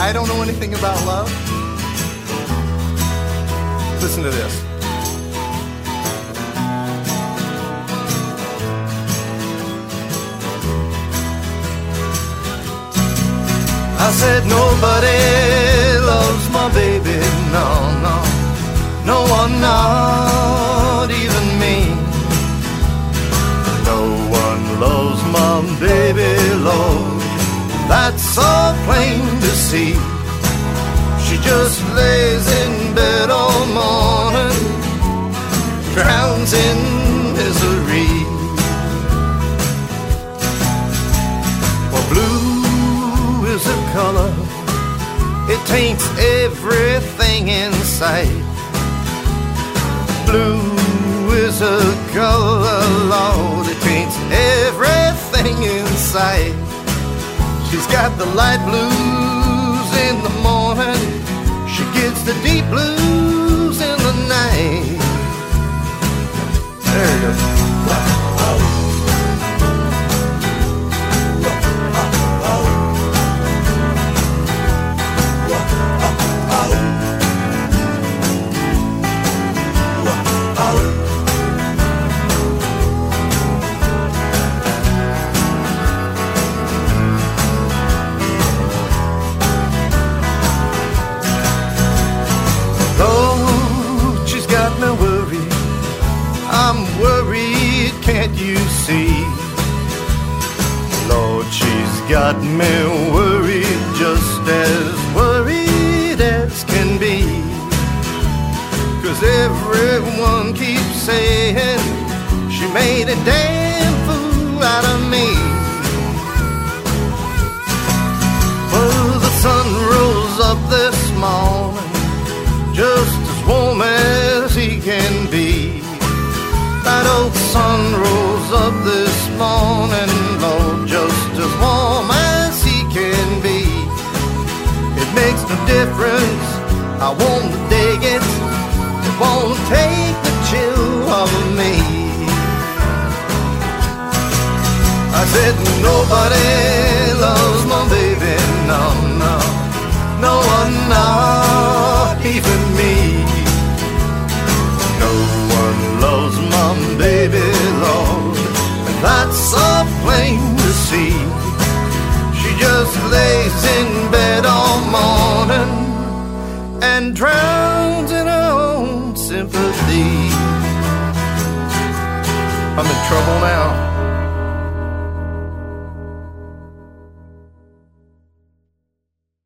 I don't know anything about love. Listen to this. I said nobody loves my baby, no, no, no one, not even me. No one loves my baby, Lord, that's so plain to see. She just lays in bed all morning, drowns in misery. Well, blue is a color, it taints everything in sight. Blue is a color, Lord, it taints everything in sight. She's got the light blues in the morning, she gets the deep blues in the night. There you go. Can't you see? Lord, she's got me worried, just as worried as can be. 'Cause everyone keeps saying she made a damn fool out of me. Well, the sun rose up this morning, just as warm as he can be. That old sun rose up this morning, Lord, just as warm as he can be. It makes no difference how warm the day gets, it won't take the chill off of me. I said nobody loves my baby, no, no, no one, not even me. No one loves my baby, Lord, and that's so plain to see. She just lays in bed all morning and drowns in her own sympathy. I'm in trouble now.